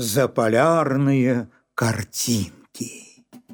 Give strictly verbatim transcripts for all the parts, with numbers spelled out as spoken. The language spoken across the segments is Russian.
заполярные картинки.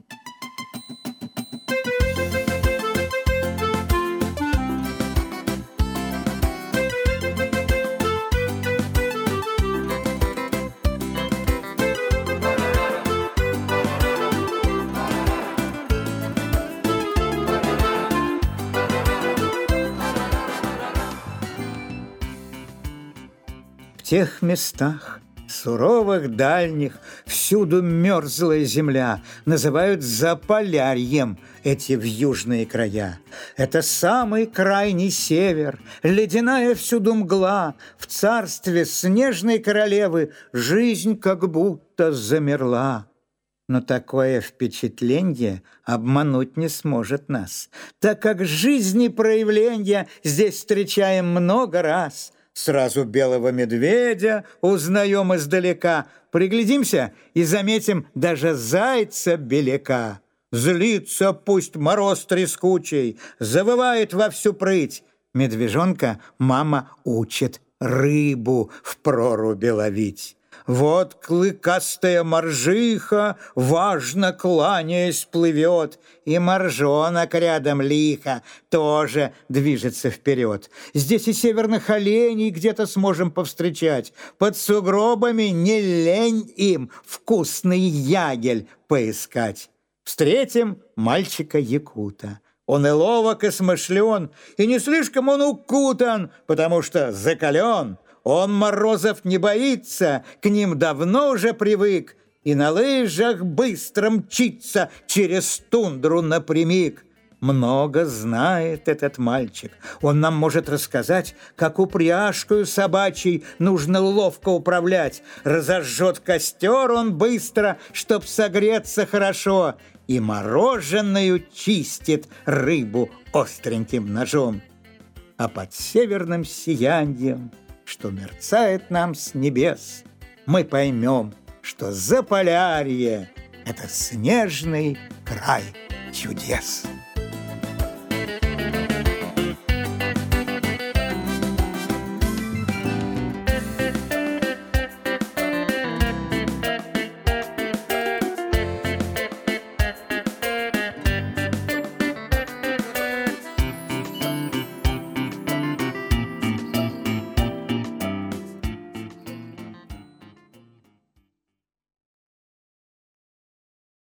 В тех местах, суровых, дальних, всюду мерзлая земля, называют заполярьем эти вьюжные края. Это самый крайний север, ледяная всюду мгла, в царстве снежной королевы жизнь как будто замерла. Но такое впечатление обмануть не сможет нас, так как жизни проявления здесь встречаем много раз. Сразу белого медведя узнаем издалека, приглядимся и заметим даже зайца беляка. Злится пусть мороз трескучий, завывает во всю прыть. Медвежонка мама учит рыбу в проруби ловить. Вот клыкастая моржиха, важно кланяясь, плывет, и моржонок рядом лихо тоже движется вперед. Здесь и северных оленей где-то сможем повстречать. Под сугробами не лень им вкусный ягель поискать. Встретим мальчика-якута. Он и ловок, и смышлен, и не слишком он укутан, потому что закален. Он морозов не боится, к ним давно уже привык, и на лыжах быстро мчится через тундру напрямик. Много знает этот мальчик. Он нам может рассказать, как упряжкою собачьей нужно ловко управлять. Разожжет костер он быстро, чтоб согреться хорошо, и мороженую чистит рыбу остреньким ножом. А под северным сиянием, что мерцает нам с небес, мы поймем, что Заполярье — это снежный край чудес.